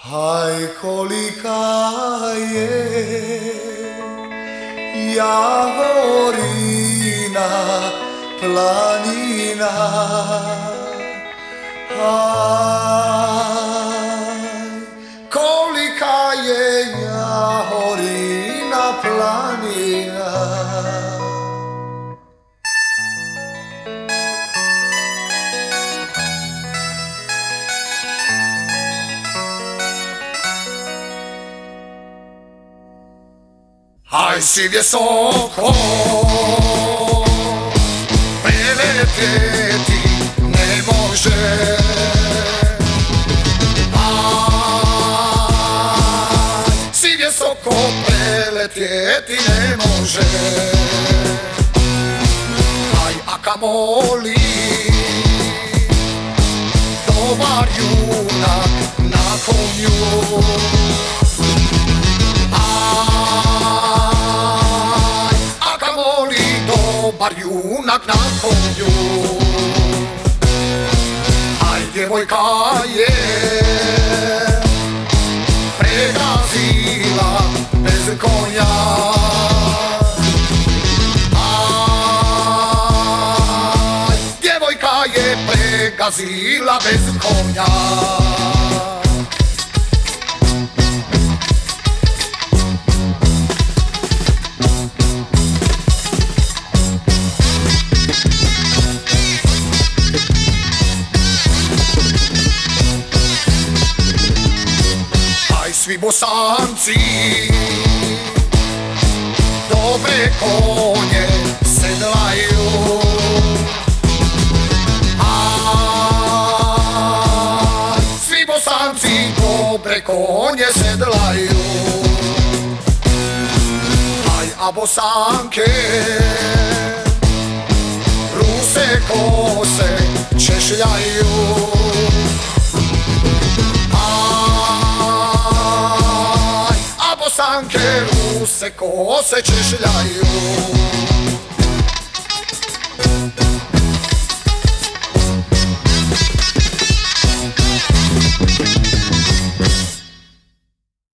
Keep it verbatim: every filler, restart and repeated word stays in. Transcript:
Aj kolika je Javorina planina, aj kolika je Javorina planina. Aj si visoko preletjeti ne može, aj si visoko preletjeti ne može, aj a kamoli dobar junak na konju. Dobar junak na konju, aj djevojka je pregazila bez konja, aj djevojka je pregazila bez konja. Svi Bosanci dobre konje sedlaju, aj svi Bosanci dobre konje sedlaju, aj a Bosanke ruse kose češljaju. Bosanke ruse kose češljaju.